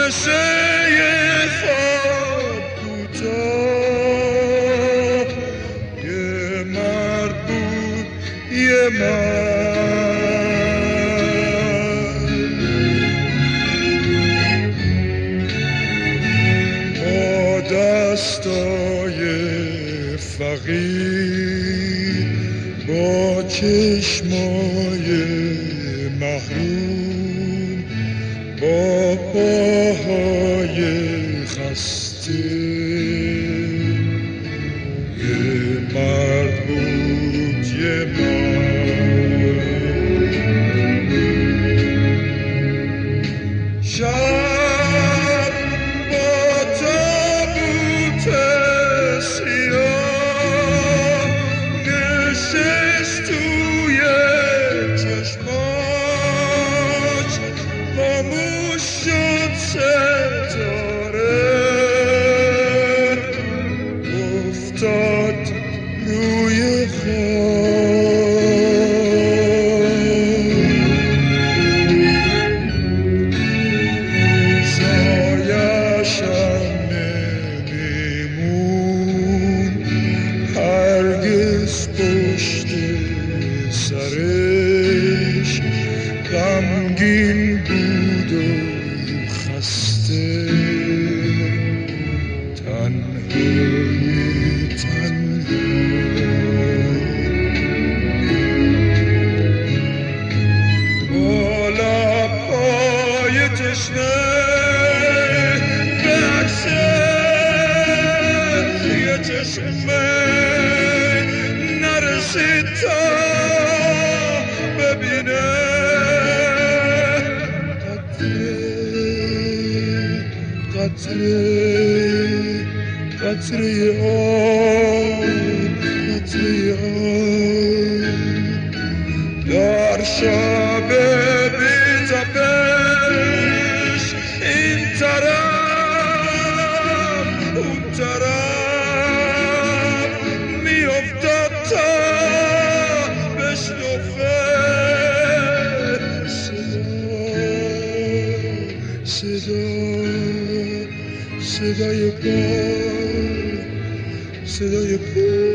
نشه خواب کوتاه، یه مرد بود یه مرد با دستای فقیر، با چشمای محروم، با پاهای خسته، یه مرد بود یه مرد. شب با تابوت سیاه نشست توی چشماش، خاموش شد ستاره، افتاد روی سایش هم نمیمون هرگز پشت سرش، غمگین بود و خسته، تنهایی با لبهای تشنه به عکس یه چشمه نرسید تا ببینه قطره قطره آب، قطره آب در شب بی تپش، این طرف اون طرف می افتاد تا بشنفه صدای پا، صدای پا